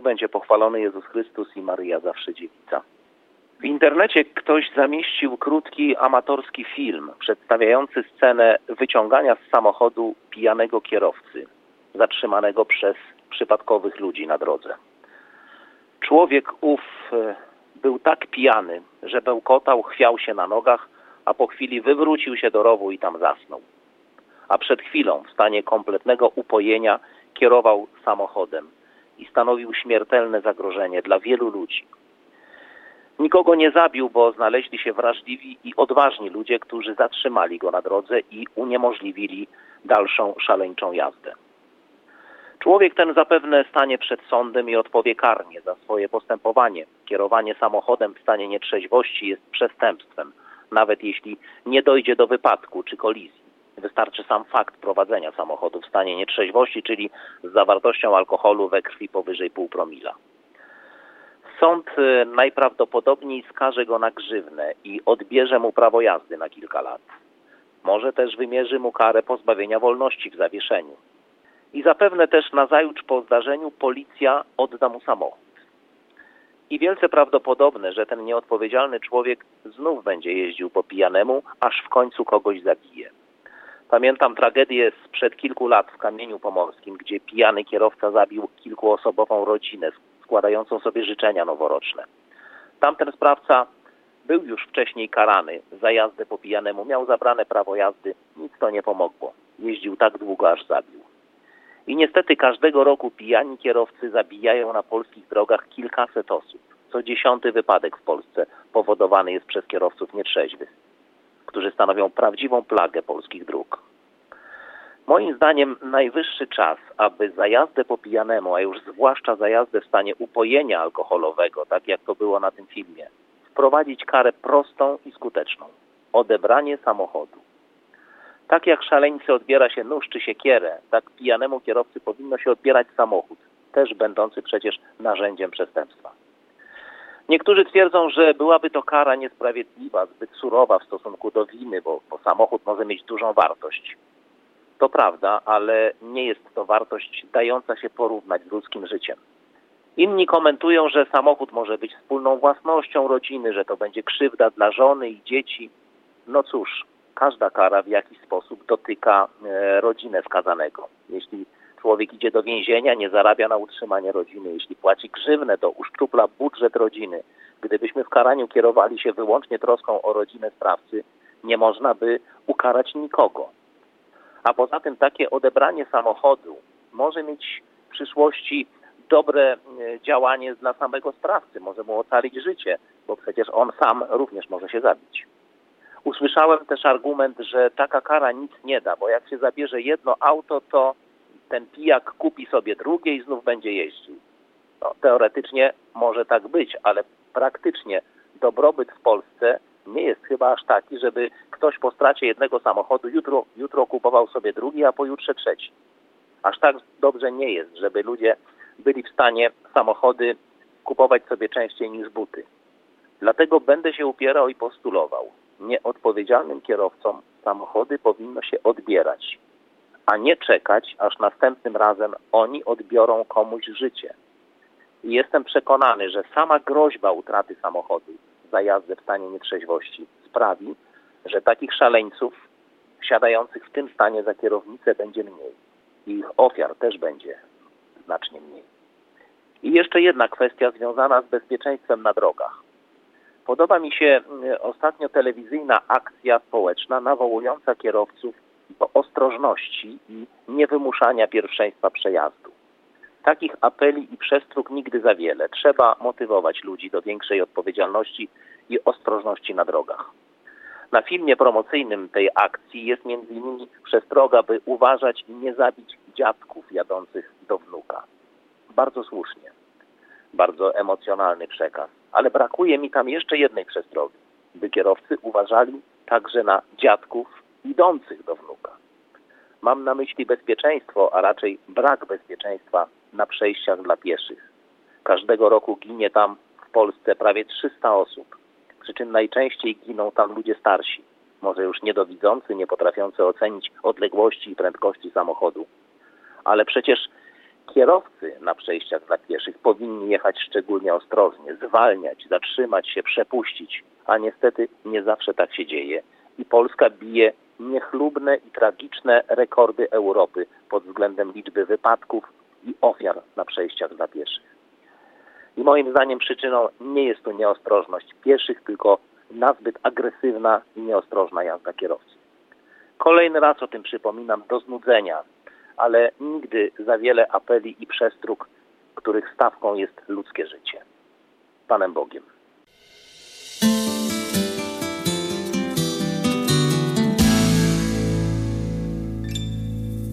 będzie pochwalony Jezus Chrystus i Maryja zawsze dziewica. W internecie ktoś zamieścił krótki, amatorski film przedstawiający scenę wyciągania z samochodu pijanego kierowcy, zatrzymanego przez przypadkowych ludzi na drodze. Człowiek ów był tak pijany, że bełkotał, chwiał się na nogach, a po chwili wywrócił się do rowu i tam zasnął. A przed chwilą, w stanie kompletnego upojenia, kierował samochodem i stanowił śmiertelne zagrożenie dla wielu ludzi. Nikogo nie zabił, bo znaleźli się wrażliwi i odważni ludzie, którzy zatrzymali go na drodze i uniemożliwili dalszą szaleńczą jazdę. Człowiek ten zapewne stanie przed sądem i odpowie karnie za swoje postępowanie. Kierowanie samochodem w stanie nietrzeźwości jest przestępstwem, nawet jeśli nie dojdzie do wypadku czy kolizji. Wystarczy sam fakt prowadzenia samochodu w stanie nietrzeźwości, czyli z zawartością alkoholu we krwi powyżej 0,5 promila. Sąd najprawdopodobniej skaże go na grzywnę i odbierze mu prawo jazdy na kilka lat. Może też wymierzy mu karę pozbawienia wolności w zawieszeniu. I zapewne też nazajutrz po zdarzeniu policja odda mu samochód. I wielce prawdopodobne, że ten nieodpowiedzialny człowiek znów będzie jeździł po pijanemu, aż w końcu kogoś zabije. Pamiętam tragedię sprzed kilku lat w Kamieniu Pomorskim, gdzie pijany kierowca zabił kilkuosobową rodzinę składającą sobie życzenia noworoczne. Tamten sprawca był już wcześniej karany za jazdę po pijanemu, miał zabrane prawo jazdy, nic to nie pomogło. Jeździł tak długo, aż zabił. I niestety każdego roku pijani kierowcy zabijają na polskich drogach kilkaset osób. Co 10. wypadek w Polsce powodowany jest przez kierowców nietrzeźwych, którzy stanowią prawdziwą plagę polskich dróg. Moim zdaniem najwyższy czas, aby za jazdę po pijanemu, a już zwłaszcza za jazdę w stanie upojenia alkoholowego, tak jak to było na tym filmie, wprowadzić karę prostą i skuteczną. Odebranie samochodu. Tak jak szaleńcy odbiera się nóż czy siekierę, tak pijanemu kierowcy powinno się odbierać samochód, też będący przecież narzędziem przestępstwa. Niektórzy twierdzą, że byłaby to kara niesprawiedliwa, zbyt surowa w stosunku do winy, bo samochód może mieć dużą wartość. To prawda, ale nie jest to wartość dająca się porównać z ludzkim życiem. Inni komentują, że samochód może być wspólną własnością rodziny, że to będzie krzywda dla żony i dzieci. No cóż, każda kara w jakiś sposób dotyka rodzinę skazanego. Jeśli człowiek idzie do więzienia, nie zarabia na utrzymanie rodziny, jeśli płaci grzywnę, to uszczupla budżet rodziny. Gdybyśmy w karaniu kierowali się wyłącznie troską o rodzinę sprawcy, nie można by ukarać nikogo. A poza tym takie odebranie samochodu może mieć w przyszłości dobre działanie dla samego sprawcy. Może mu ocalić życie, bo przecież on sam również może się zabić. Usłyszałem też argument, że taka kara nic nie da, bo jak się zabierze jedno auto, to ten pijak kupi sobie drugie i znów będzie jeździł. No, teoretycznie może tak być, ale praktycznie dobrobyt w Polsce nie jest chyba aż taki, żeby ktoś po stracie jednego samochodu jutro kupował sobie drugi, a pojutrze trzeci. Aż tak dobrze nie jest, żeby ludzie byli w stanie samochody kupować sobie częściej niż buty. Dlatego będę się upierał i postulował. Nieodpowiedzialnym kierowcom samochody powinno się odbierać, a nie czekać, aż następnym razem oni odbiorą komuś życie. I jestem przekonany, że sama groźba utraty samochodu za jazdę w stanie nietrzeźwości sprawi, że takich szaleńców wsiadających w tym stanie za kierownicę będzie mniej. I ich ofiar też będzie znacznie mniej. I jeszcze jedna kwestia związana z bezpieczeństwem na drogach. Podoba mi się ostatnio telewizyjna akcja społeczna nawołująca kierowców do ostrożności i niewymuszania pierwszeństwa przejazdu. Takich apeli i przestróg nigdy za wiele. Trzeba motywować ludzi do większej odpowiedzialności i ostrożności na drogach. Na filmie promocyjnym tej akcji jest m.in. przestroga, by uważać i nie zabić dziadków jadących do wnuka. Bardzo słusznie. Bardzo emocjonalny przekaz. Ale brakuje mi tam jeszcze jednej przestrogi, by kierowcy uważali także na dziadków idących do wnuka. Mam na myśli bezpieczeństwo, a raczej brak bezpieczeństwa na przejściach dla pieszych. Każdego roku ginie tam w Polsce prawie 300 osób, przy czym najczęściej giną tam ludzie starsi, może już niedowidzący, nie potrafiący ocenić odległości i prędkości samochodu. Ale przecież Kierowcy na przejściach dla pieszych powinni jechać szczególnie ostrożnie, zwalniać, zatrzymać się, przepuścić, a niestety nie zawsze tak się dzieje i Polska bije niechlubne i tragiczne rekordy Europy pod względem liczby wypadków i ofiar na przejściach dla pieszych. I moim zdaniem przyczyną nie jest tu nieostrożność pieszych, tylko nazbyt agresywna i nieostrożna jazda kierowców. Kolejny raz o tym przypominam do znudzenia, ale nigdy za wiele apeli i przestróg, których stawką jest ludzkie życie. Panem Bogiem.